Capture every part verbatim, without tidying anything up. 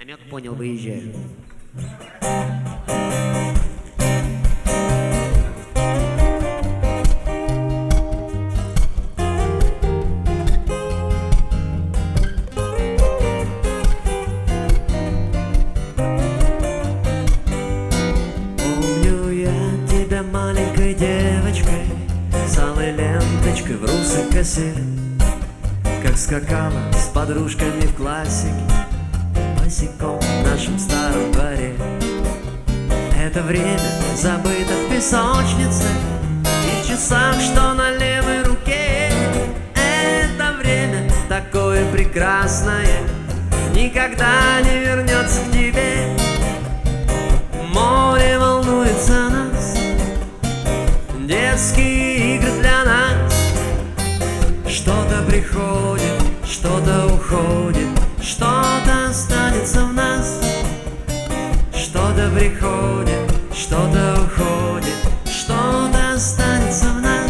Намек понял, выезжаю. Помню я тебя маленькой девочкой, с алой ленточкой в русой косе, как скакала с подружками в классике босиком в нашем старом дворе. Это время забыто в песочнице и в часах, что на левой руке. Это время такое прекрасное никогда не вернется к тебе. Море волнуется нас, детские игры для нас. Что-то приходит, что-то уходит, что-то останется в нас. Что-то приходит, что-то уходит, что-то останется в нас.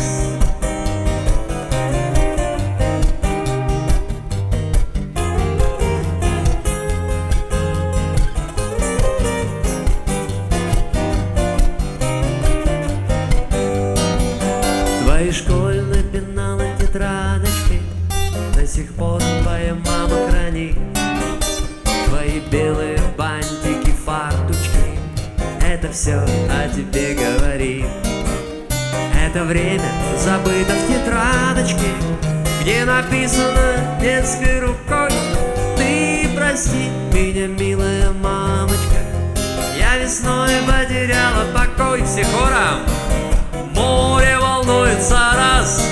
Твои школьные пеналы, тетрадочки до сих пор твоя мама хранит. Твои белые бантики, фарточки, это все о тебе говорит. Это время забыто в тетрадочке, где написано детской рукой: ты прости меня, милая мамочка, я весной потеряла покой. Все хором. Море волнуется раз,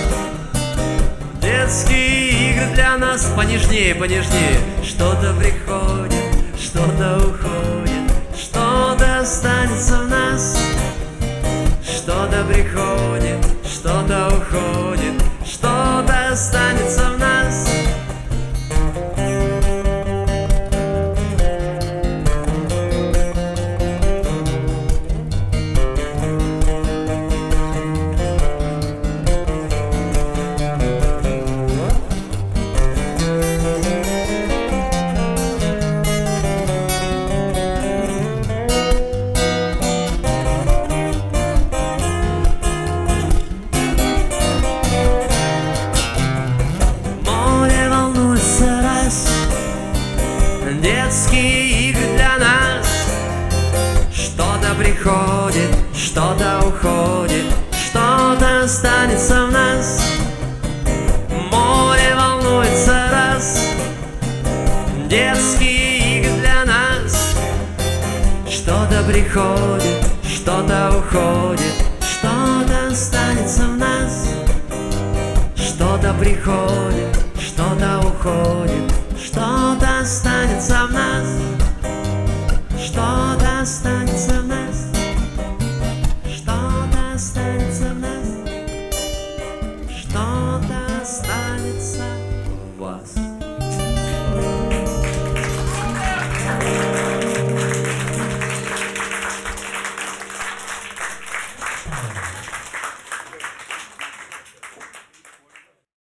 детские игры для нас. Понежнее, понежнее. Что-то приходит, что-то уходит, что-то останется в нас. Что-то приходит, что-то уходит, что-то останется в нас. Детские игры для нас. Что-то приходит, что-то уходит, что-то останется в нас. Море волнуется раз, детские игры для нас. Что-то приходит, что-то уходит, что-то останется в нас. Что-то приходит, что-то уходит, что-то останется в нас. Что-то останется.